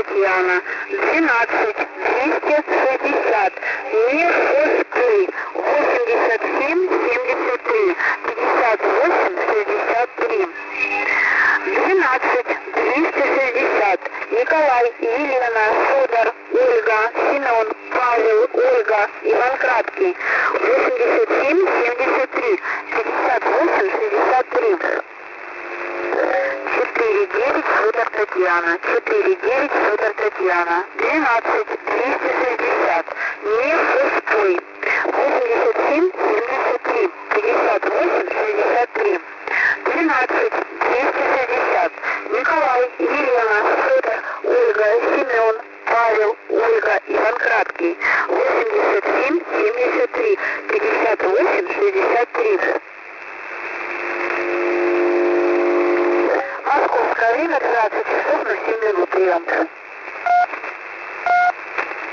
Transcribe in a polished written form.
Татьяна. 12 260. Нефоскли. 87 73 58 63. 12 260. Николай, Елена, Федор, Ольга, Семен, Павел, Ольга, Иван Краткий. 87 73 58 63. 4-9 Федор Татьяна. 4-9 Федор Татьяна. 12 260. Нефоской. 87 73 58 63. 12 260. Николай,